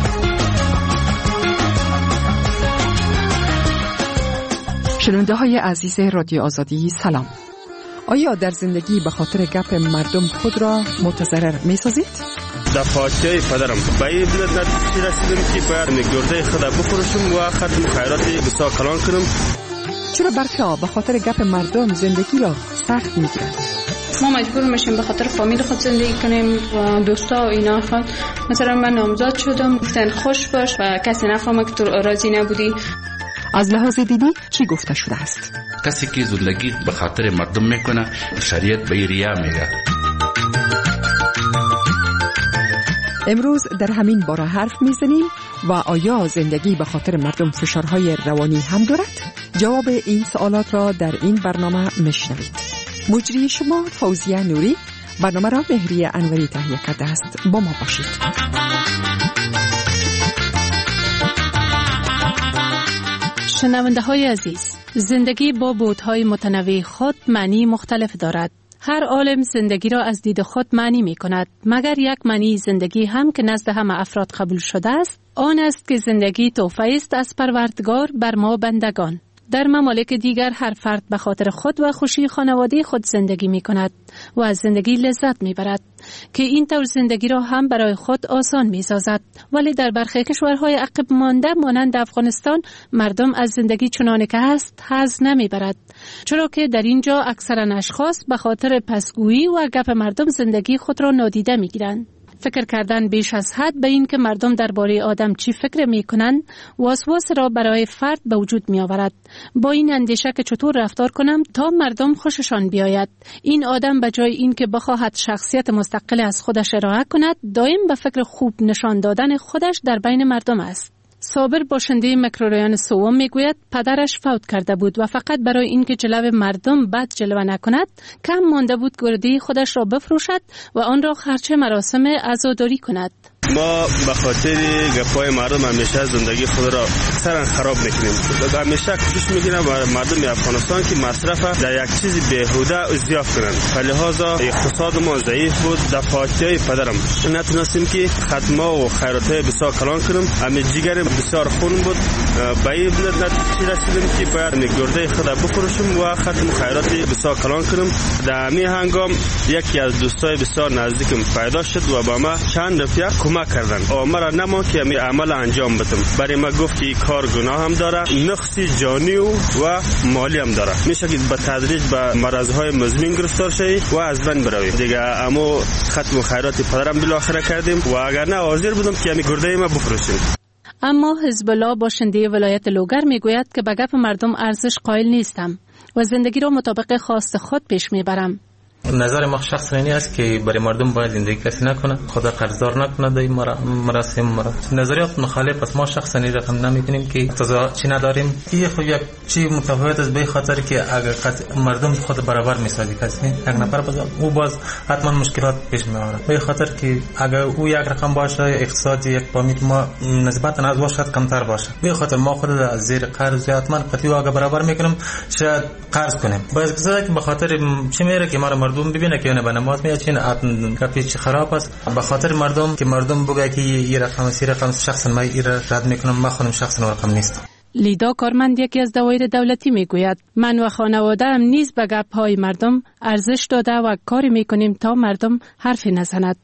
شنونده های عزیز رادیو آزادی سلام. آیا در زندگی به خاطر گپ مردم خود را متضرر می سازید؟ در فاجعه پدرم به این نتیجه رسیدم که باید نگرده خود بفروشم و ختم خیراتی بسیار کلان کنم. چرا برخی ها به خاطر گپ مردم زندگی را سخت میگیرند؟ ما مجبور میشیم به خاطر فامیل خود زندگی کنیم و دوستا و اینا. مثلا من نامزد شدم، گفتن خوش باش و کسی نفهمه که تو راضی نبودی. از لحاظ دینی چی گفته شده است؟ کسی که زندگی به خاطر مردم میکنه شریعت به ریا میگه. امروز در همین باره حرف میزنیم و آیا زندگی به خاطر مردم فشارهای روانی هم دارد؟ جواب این سوالات را در این برنامه میشنوید. مجری شما فوزیه نوری، برنامه را مهریه انوری تهیه کرده است. با ما باشید. شنونده های عزیز، زندگی با بودهای متنوع خود معنی مختلف دارد. هر عالم زندگی را از دید خود معنی می کند، مگر یک معنی زندگی هم که نزد همه افراد قبول شده است، آن است که زندگی تحفه است از پروردگار بر ما بندگان. در ممالک دیگر هر فرد به خاطر خود و خوشی خانواده خود زندگی می کند و از زندگی لذت می برد که این طور زندگی را هم برای خود آسان می سازد. ولی در برخی کشورهای عقب مانده مانند افغانستان مردم از زندگی چنانه که هست حظ نمی برد، چرا که در اینجا اکثرا اشخاص به خاطر پسگویی و گپ مردم زندگی خود را نادیده می گیرند. فکر کردن بیش از حد به این که مردم درباره آدم چی فکر می کنند وسواس را برای فرد به وجود می آورد، با این اندیشه که چطور رفتار کنم تا مردم خوششان بیاید. این آدم به جای این که بخواهد شخصیت مستقل از خودش ارائه کند، دائم به فکر خوب نشان دادن خودش در بین مردم است. صابر باشنده میکرورایان سوم میگوید پدرش فوت کرده بود و فقط برای اینکه جلوه مردم بد جلوه نکند کم مانده بود گرده خودش را بفروشد و آن را خرچه مراسم عزاداری کند. ما به خاطر گپای مردم همیشه زندگی خود را اکثرا خراب میکنیم. همیشه کوشش میکنیم مردم افغانستان که مصرف در یک چیز بیهوده زیاف کنند. لحاظا اقتصاد ما ضعیف بود. در فاجعه پدرم نتونستیم که خدمه و خیراتای بسیار کلان کنیم. همین جگر بسیار خون بود. به این نتیجه رسیدیم که باید گرده خود بفروشیم و ختم خیرات بسیار کلان کنیم. در همین هنگام یکی از دوستای بسیار نزدیکم پیدا شد و با ما چند رفیق کمک کردن. مرا نما که می عمل انجام بدم. برای ما گفت که کار گناه هم داره، نقصی جانی و مالی هم داره. میشه که به تدریج به مرضهای مزمن گرفتار شوی و از بین بروی. دیگه اما ختم خیرات پدرم بالاخره کردیم و اگر نه حاضر بودم که می گرده ما بفروشیم. اما حزب الله باشنده ولایت لوگر میگوید که به گپ مردم ارزش قائل نیستم و زندگی را مطابق خواست خود پیش میبرم. نظر ما شخص اینی است که برای مردم باید زندگی کسی نکنه، خدا قرضدار نکنه در این مراسم. نظریات مخالف است. ما شخصا این رقم نمیکنیم که اقتضا چی نداریم. این خود یک چی متفاوت است به خاطر که اگر مردم خود برابر میسازی کسی یک نفر او باز حتما مشکلات پیش میاره. به خاطر که اگر او یک رقم باشه اقتصادی یک فامیل ما نسبتا از واشد کمتر باشه، به خاطر ما خود از زیر قرض حتما قطعی اگر برابر میکنیم شاید قرض کنیم. باز اقتصادی که به خاطر چی میره که ما مردم ببینه که نه به نماز میاد چین کپیچ خراب است. به خاطر مردم که مردم بگه که این رقم سی رقم شخصا ما این رد میکنم، ما خودم شخصا رقم نیست. لیدا کارمند یکی از دوایر دولتی میگوید من و خانواده هم نیز به گپ های مردم ارزش داده و کاری میکنیم تا مردم حرفی نزند.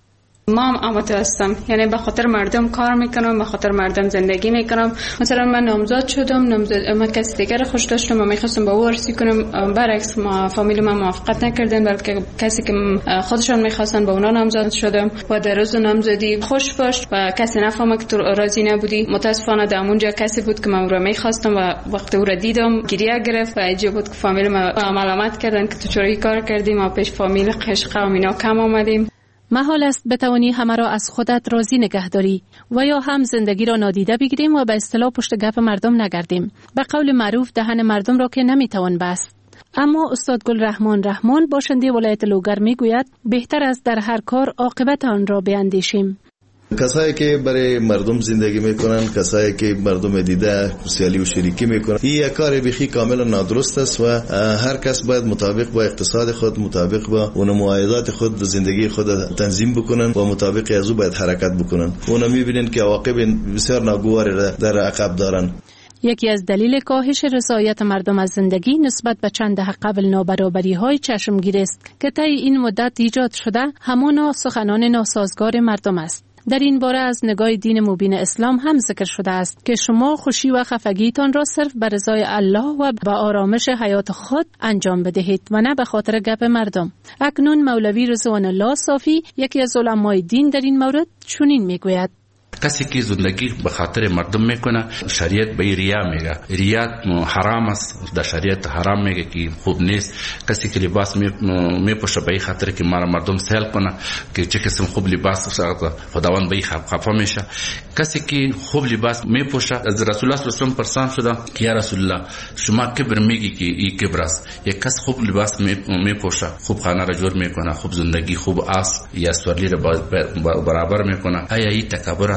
ما هم آماده هستم، یعنی به خاطر مردم کار میکنم، به خاطر مردم زندگی میکنم. مثلا من نامزد شدم، من کسی دیگر خوش داشتم و میخواستم با او عروسی کنم، برعکس ما فامیل من موافقت نکردن، بلکه کسی که خودشان میخواستن با اونا نامزد شدم و در روز نامزدی خوش باش و کسی نفهمه که تو راضی نبودی. متاسفانه در اونجا کسی بود که من او را میخواستم و وقتی او را دیدم گریه گرفت و عجیب بود که فامیل ما ملامت کردن که تو چرا کار کردی، ما پیش فامیل قشقه و اینا کم آمدیم. محال است بتوانی همه را از خودت راضی نگه داری و یا هم زندگی را نادیده بگیریم و به اصطلاح پشت گپ مردم نگردیم. به قول معروف دهن مردم را که نمیتوان بست. اما استاد گل رحمان باشنده ولایت لوگر میگوید بهتر است در هر کار عاقبت آن را بیاندیشیم. کسایی که برای مردم زندگی میکنن، کسایی که مردم دیده سیالی و شریکی میکنن، این یک کار بخی کاملا نادرست است و هر کس باید مطابق با اقتصاد خود، مطابق با اون معایضات خود زندگی خود تنظیم بکنن و مطابق از او باید حرکت بکنن. اونا میبینن که عواقب بسیار ناگوار در عقب دارن. یکی از دلیل کاهش رضایت مردم از زندگی نسبت به چند دهه قبل نابرابری‌های چشمگیر است که طی این مدت ایجاد شده همانا سخنان ناسازگار مردم است. در این باره از نگاه دین مبین اسلام هم ذکر شده است که شما خوشی و خفگیتان را صرف به رضای الله و به آرامش حیات خود انجام بدهید و نه به خاطر گپ مردم. اکنون مولوی رضوان الله صافی یکی از علمای دین در این مورد چنین میگوید: کسی که زندگی به خاطر مردم میکنه شریعت به ریا میگه. ریا حرام است، در شریعت حرام میگه که خوب نیست. کسی که لباس میپوشه به خاطر که مردم سیل کنه که چه قسم خوب لباس خداوند به خفا میشه. کسی که خوب لباس میپوشه از رسول الله صلی الله علیه و پرسان شده که یا رسول الله شما کبر میگی که این کبر است؟ یک کس خوب لباس میپوشه، خوب خانه را جور میکنه، خوب زندگی، خوب آس یا سورلی را برابر میکنه، آیا این تکبر است؟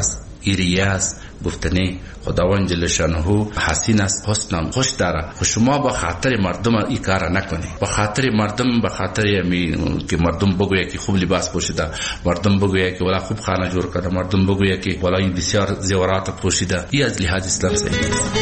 ایریه است، گفتنی خداوند جل شانه حسین است، حسنم خوش داره. شما با خاطر مردم این کار نکنی، با خاطر مردم، با خاطر که مردم بگویه که خوب لباس پوشیده، مردم بگویه که والا خوب خانه جور کرده، مردم بگویه که والا این بسیار زیورات پوشیده. این از لحاظ اسلام صحیح است.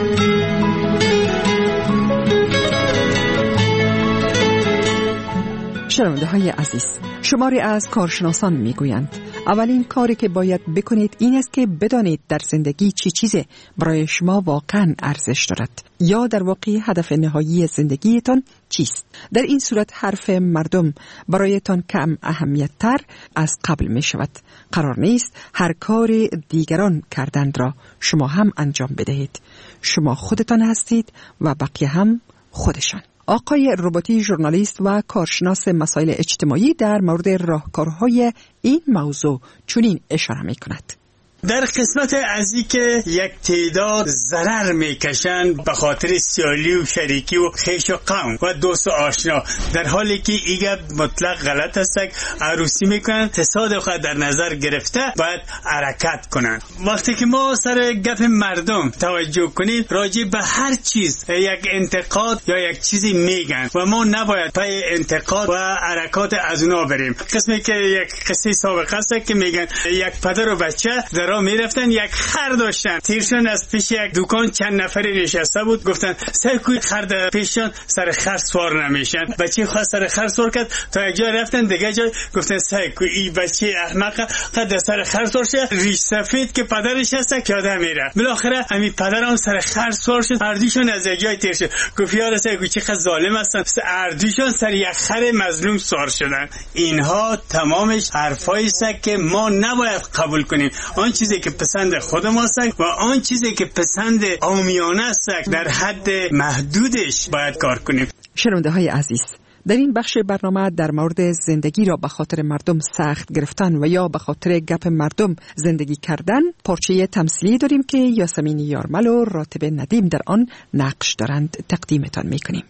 شنونده های عزیز، شماری از کارشناسان میگویند اولین کاری که باید بکنید این است که بدانید در زندگی چی چیزی برای شما واقعا ارزش دارد، یا در واقع هدف نهایی زندگیتان چیست. در این صورت حرف مردم برایتان کم اهمیت تر از قبل می شود. قرار نیست هر کار دیگران کردند را شما هم انجام بدهید. شما خودتان هستید و بقیه هم خودشان. آقای رباطی، ژورنالیست و کارشناس مسائل اجتماعی، در مورد راهکارهای این موضوع چنین اشاره می کند. در قسمت از این که یک تعداد ضرر میکشند به خاطر سیالی و شریکی و خویش و قوم و دوست و آشنا، در حالی که ایگه مطلق غلط است. عروسی میکنند، تصادف خود در نظر گرفته باید حرکت کنند. وقتی که ما سر گپ مردم توجه کنیم، راجع به هر چیز یک انتقاد یا یک چیزی میگن و ما نباید پای انتقاد و حرکات از اونا بریم. قسمی که یک قصه سابقه است که میگن یک پدر و بچه در میرفتن، یک خر داشتن، تیرشون از پیش یک دکان چند نفری نشسته بود، گفتن سر کوی خر پیششون سر خر سوار نمیشن. بچه خواست سر خر سوار کرد، تا یک جا رفتن دیگه جا گفتن سر کوی این بچه احمق قد سر خر سوار شد، ریش سفید که پدرش هست که آدم میره. بالاخره همین پدر هم سر خر سوار شد، اردوشون از یک جای تیر شد. گفت یاد سر کوی چقدر ظالم هستن، اردوشون سر یک خر مظلوم سوار شدن. اینها تمامش حرفایی است که ما نباید قبول کنیم. آن چیزی که پسند خود ماست و آن چیزی که پسند عامیانه است در حد محدودش باید کار کنیم. شنونده های عزیز، در این بخش برنامه در مورد زندگی را به خاطر مردم سخت گرفتن و یا به خاطر گپ مردم زندگی کردن پارچه تمثیلی داریم که یاسمین یارمل و راتب ندیم در آن نقش دارند. تقدیمتان میکنیم.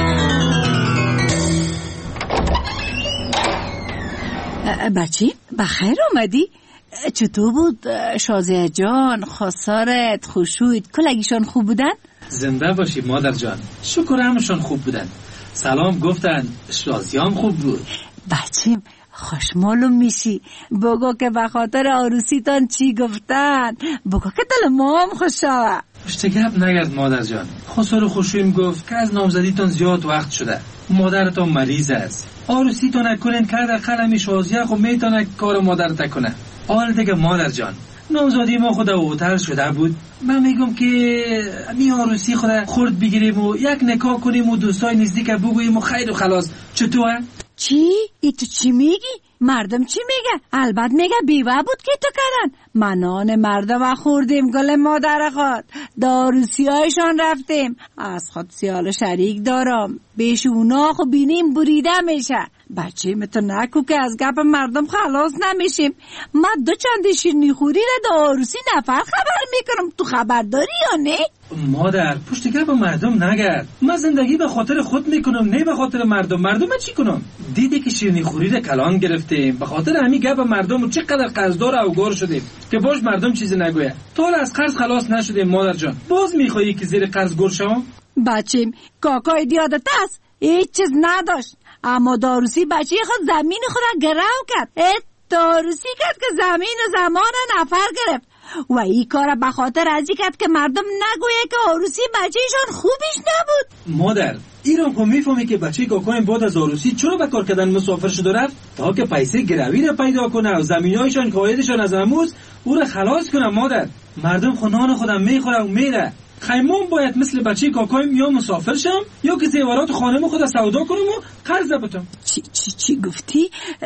بچی بخیر اومدی؟ چطور بود شازیه جان، خسارت، خوشویت، کلگیشان خوب بودن؟ زنده باشی مادر جان، شکر همشان خوب بودن. سلام گفتن، شازیام خوب بود. بچیم خوشمالوم میشی، بگو که به خاطر عروسیتان چی گفتن، بگو که دل ما هم خوشا. پشت گپ نگرد مادر جان. خسار خوشویم گفت که از نامزدیتان زیاد وقت شده، مادرتان مریض است، عروسیتان نکنین که در قلمی شازیه خب میتونه کار مادرت کنه. حال دیگه مادر جان، نامزادی ما خدا اوتر شده بود، من میگم که می عروسی خدا خورد بگیریم و یک نکاح کنیم و دوستای نزدیک بگوییم و خیر و خلاص. چطوره؟ چی؟ ای تو چی میگی؟ مردم چی میگه؟ البته میگه بیوه بود که تو کردن. منان مردم خوردیم گل مادر خود، داروسی هایشان رفتیم، از خود سیال شریک دارم، بیش اونا خو بینیم بریده میشه. بچه تو نکو که از گپ مردم خلاص نمیشیم. من دو چند شیرینی خوری را داروسی نفر خبر میکنم، تو خبر داری یا نه؟ مادر پشت گپ مردم نگرد، من زندگی به خاطر خود میکنم نه به خاطر مردم. مردم چی کنم؟ دیدی که شیرینی خوری را کلان گرفتیم، به خاطر همین گپ مردم چقدر قرضدار او گور شدیم که باش مردم چیزی نگویه. تو از قرض خلاص نشدیم مادر جان، باز میخوایی که زیر قرض گور شوم؟ بچیم کاکای دیادت است، هیچ چیز نداشت، اما داروسی بچه خود زمین خود گرو کرد. داروسی کرد که زمین و زمان نفر گرفت و این کار به خاطر ازی کرد که مردم نگویه که عروسی بچه‌شان خوبش نبود. مادر ایران که میفهمی که بچه کاکایم بعد از عروسی چرا به کار کردن مسافر شده رفت؟ تا که پیسه گروی را پیدا کنه و زمینایشان قایدشان از اموز او را خلاص کنه. مادر مردم خونان خودم میخوره و میره، خیمون باید مثل بچه کاکایم یا مسافر شم یا که زیورات خانم خود سودا کنم و قرض بتم. چی گفتی؟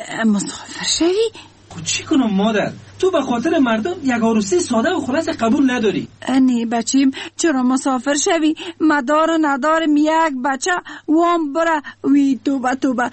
مسافر شوی؟ چی کنم مادر؟ تو به خاطر مردم یک عروسی ساده و خلاص قبول نداری؟ نه بچیم چرا مسافر شوی؟ مدار و ندارم یک بچه وام بره وی توبه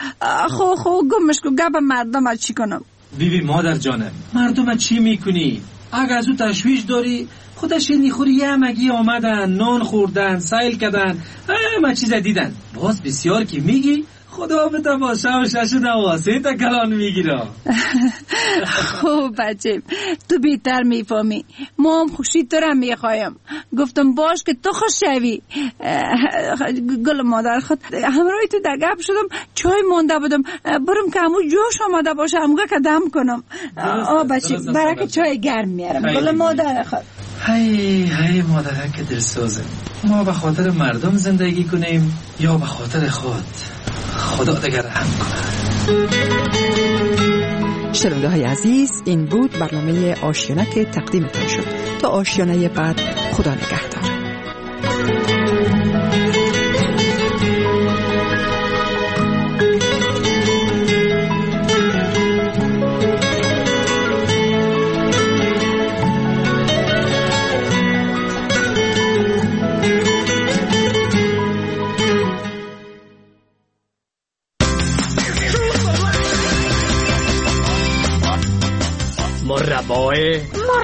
خو گمش کو گپ مردم چی کنم؟ بیبی مادر جانم مردم چی میکنی؟ اگر از او تشویش داری خودش نیخوری یه مگی آمدن، نان خوردن، سیل کردن، همه چیز دیدن، باز بسیار که میگی خدا به تماشا و شش دواسه تا کلان میگیرم. خوب بچه تو بیتر میفهمی، ما هم خوشی تو را میخوایم. گفتم باش که تو خوش شوی. گل مادر خود همراهی تو در گپ شدم، چای مونده بودم، برم که همون جوش آمده باشه همگه که دم کنم. بچه برای چای گرم میارم. گل مادر خود هی مادر که دلسوزه. ما به خاطر مردم زندگی کنیم یا به خاطر خود؟ خدا دیگر رحم کنه. شنونده های عزیز، این بود برنامه آشیانه که تقدیمتان شد. تا آشیانه بعد، خدا نگهدار. مربای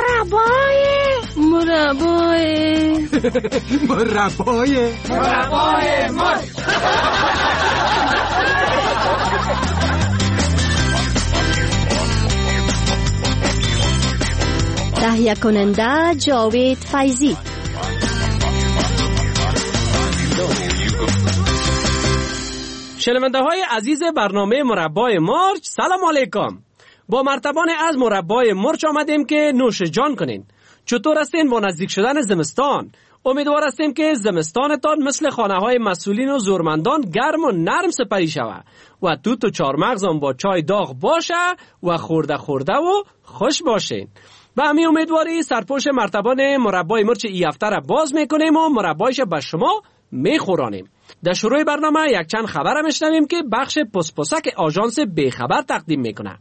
مرچ. تهیه کننده جاوید فیضی. شنونده های عزیز برنامه مربای مرچ، سلام علیکم. با مرتبان از مربای مرچ آمدیم که نوش جان کنین. چطور هستین با نزدیک شدن زمستان؟ امیدوار هستیم که زمستانتان مثل خانه های مسئولین و زورمندان گرم و نرم سپری شود و توت و چارمغزم با چای داغ باشه و خورده و خوش باشین. به همین امیدواری سرپوش مرتبان مربای مرچ ای هفته را باز میکنیم و مربایش به شما میخورانیم. در شروع برنامه یک چند خبر میشنویم که بخش پسپسک آژانس بیخبر تقدیم میکنه.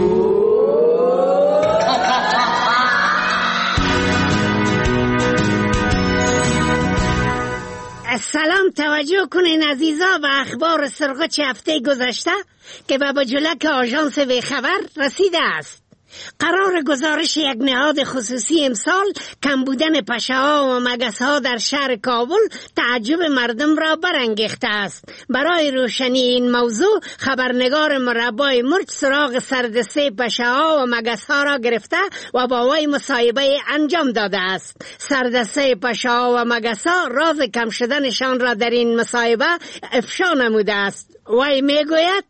سلام، توجه کنین عزیزا به اخبار سرغچ هفته گذشته که به بجلک آژانس بیخبر رسیده است. قرار گزارش یک نهاد خصوصی امسال کم بودن پشه‌ها و مگس‌ها در شهر کابل تعجب مردم را برانگیخته است. برای روشنی این موضوع خبرنگار مربای مرچ سراغ سردسته پشه‌ها و مگس‌ها را گرفته و با وی مصاحبه انجام داده است. سردسته پشه‌ها و مگس‌ها راز کم شدنشان را در این مصاحبه افشا نموده است. وی میگوید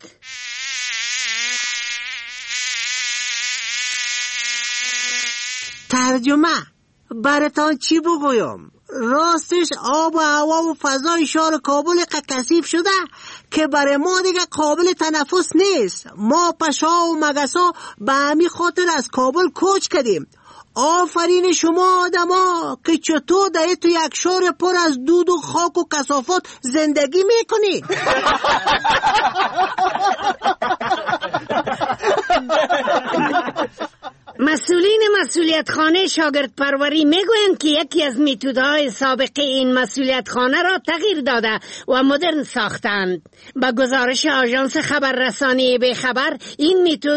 ترجمه براتان چی بگویم؟ راستش آب و هوا و فضای شهر کابل کثیف شده که برای ما دیگه قابل تنفس نیست. ما پشا و مگسا به همین خاطر از کابل کوچ کردیم. آفرین شما آدما که چطور در تو یک شهر پر از دود و خاک و کثافات زندگی میکنی. مسئولین مسئولیت خانه شاگرد پروری میگویند که یکی از میتودهای سابقه این مسئولیت خانه را تغییر داده و مدرن ساختند. با گزارش آژانس خبررسانی بیخبر این میتود